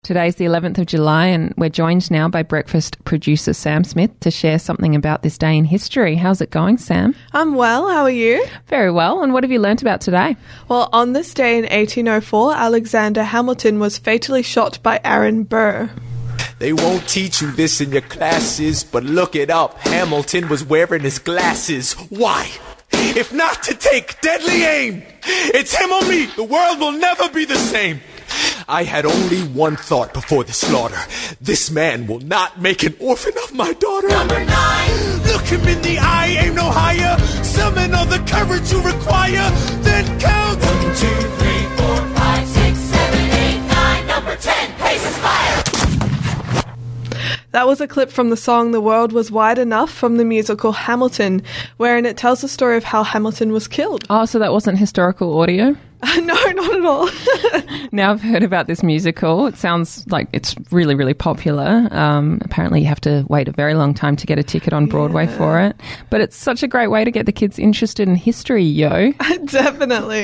Today's the 11th of July and we're joined now by breakfast producer Sam Smith to share something about this day in history. How's it going, Sam? I'm well. How are you? Very well. And what have you learnt about today? Well, on this day in 1804, Alexander Hamilton was fatally shot by Aaron Burr. They won't teach you this in your classes, but look it up. Hamilton was wearing his glasses. Why? If not to take deadly aim. It's him or me. The world will never be the same. I had only one thought before the slaughter. This man will not make an orphan of my daughter. Number 9. Look him in the eye, aim no higher. Summon all the courage you require. Then count 1, 2, 3, 4, 5, 6, 7, 8, 9. Number 10. Paces fire. That was a clip from the song The World Was Wide Enough from the musical Hamilton, wherein it tells the story of how Hamilton was killed. Oh, so that wasn't historical audio? No, not at all. Now I've heard about this musical. It sounds like it's really, really popular. Apparently you have to wait a very long time to get a ticket on Broadway for it. But it's such a great way to get the kids interested in history, yo. Definitely.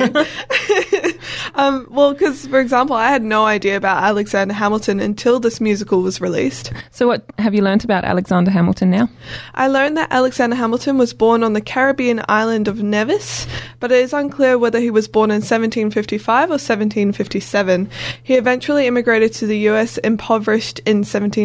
Well, because, for example, I had no idea about Alexander Hamilton until this musical was released. So what have you learnt about Alexander Hamilton now? I learned that Alexander Hamilton was born on the Caribbean island of Nevis, but it is unclear whether he was born in 1755 or 1757. He eventually immigrated to the US impoverished in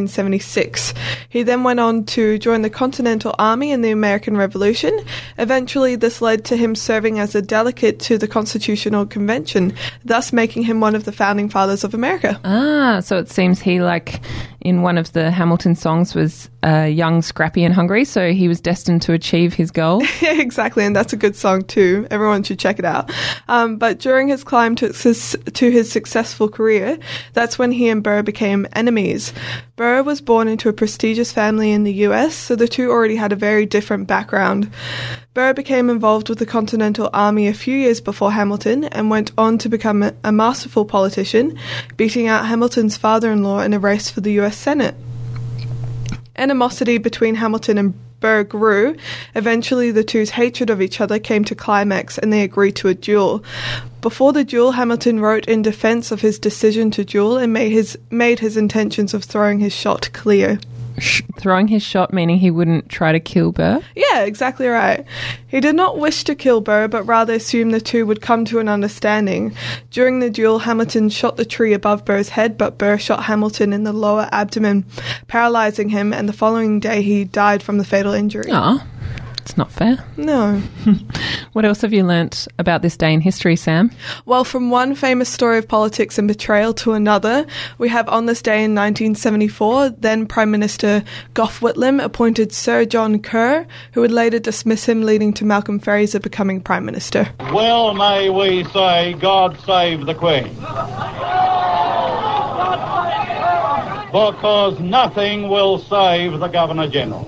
1776. He then went on to join the Continental Army in the American Revolution. Eventually, this led to him serving as a delegate to the Constitutional Convention, thus making him one of the founding fathers of America. Ah, so it seems he, like, in one of the Hamilton songs was young, scrappy and hungry, so he was destined to achieve his goal. Yeah, exactly, and that's a good song too. Everyone should check it out. But during his climb to his successful career, that's when he and Burr became enemies. Burr was born into a prestigious family in the US, so the two already had a very different background. Burr became involved with the Continental Army a few years before Hamilton and went on to become a masterful politician, beating out Hamilton's father-in-law in a race for the US Senate. Animosity between Hamilton and Burr grew. Eventually, the two's hatred of each other came to climax and they agreed to a duel. Before the duel, Hamilton wrote in defense of his decision to duel and made his intentions of throwing his shot clear. Throwing his shot meaning he wouldn't try to kill Burr? Yeah, exactly right. He did not wish to kill Burr, but rather assumed the two would come to an understanding. During the duel, Hamilton shot the tree above Burr's head, but Burr shot Hamilton in the lower abdomen, paralysing him, and the following day he died from the fatal injury. Ah, it's not fair. No. What else have you learnt about this day in history, Sam? Well, from one famous story of politics and betrayal to another, we have on this day in 1974, then Prime Minister Gough Whitlam appointed Sir John Kerr, who would later dismiss him, leading to Malcolm Fraser becoming Prime Minister. Well may we say, God save the Queen. Because nothing will save the Governor-General.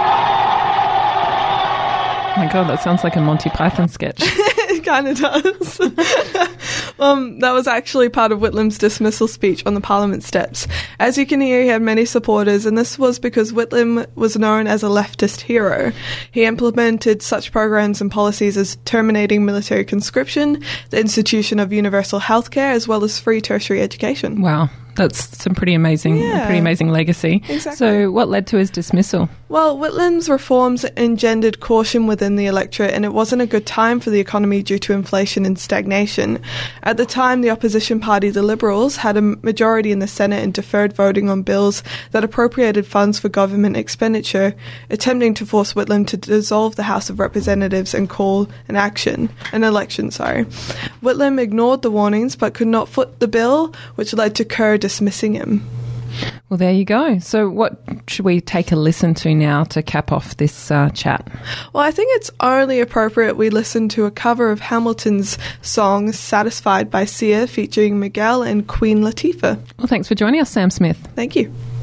Oh my God, that sounds like a Monty Python sketch. It kind of does. That was actually part of Whitlam's dismissal speech on the Parliament steps. As you can hear, he had many supporters, and this was because Whitlam was known as a leftist hero. He implemented such programs and policies as terminating military conscription, the institution of universal healthcare, as well as free tertiary education. Wow. That's some pretty amazing legacy. Exactly. So what led to his dismissal? Well, Whitlam's reforms engendered caution within the electorate, and it wasn't a good time for the economy due to inflation and stagnation. At the time, the opposition party, the Liberals, had a majority in the Senate and deferred voting on bills that appropriated funds for government expenditure, attempting to force Whitlam to dissolve the House of Representatives and call an election. Whitlam ignored the warnings but could not foot the bill, which led to Kerr dismissing him. Well, there you go. So what should we take a listen to now to cap off this chat? Well, I think it's only appropriate we listen to a cover of Hamilton's song Satisfied by Sia featuring Miguel and Queen Latifah. Well, thanks for joining us, Sam Smith. Thank you.